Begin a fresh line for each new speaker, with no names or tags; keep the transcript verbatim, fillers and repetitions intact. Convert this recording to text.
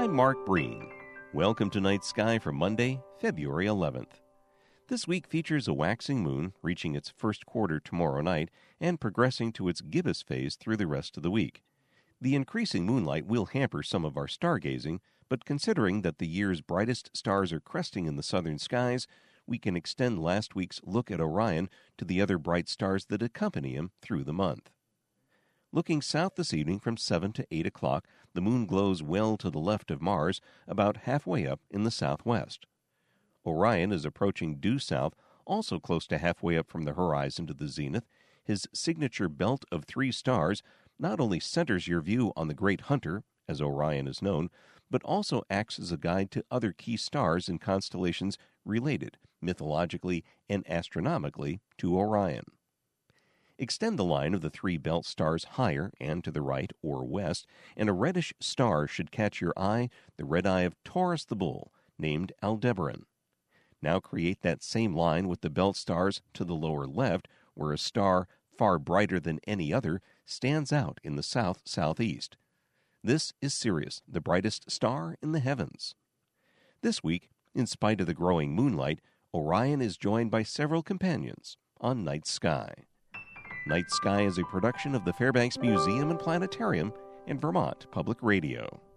I'm Mark Breen. Welcome to Night Sky for Monday, February eleventh. This week features a waxing moon reaching its first quarter tomorrow night and progressing to its gibbous phase through the rest of the week. The increasing moonlight will hamper some of our stargazing, but considering that the year's brightest stars are cresting in the southern skies, we can extend last week's look at Orion to the other bright stars that accompany him through the month. Looking south this evening from seven to eight o'clock, the moon glows well to the left of Mars, about halfway up in the southwest. Orion is approaching due south, also close to halfway up from the horizon to the zenith. His signature belt of three stars not only centers your view on the Great Hunter, as Orion is known, but also acts as a guide to other key stars and constellations related, mythologically and astronomically, to Orion. Extend the line of the three belt stars higher and to the right or west, and a reddish star should catch your eye, the red eye of Taurus the Bull, named Aldebaran. Now create that same line with the belt stars to the lower left, where a star far brighter than any other stands out in the south-southeast. This is Sirius, the brightest star in the heavens. This week, in spite of the growing moonlight, Orion is joined by several companions on Night Sky. Night Sky is a production of the Fairbanks Museum and Planetarium and Vermont Public Radio.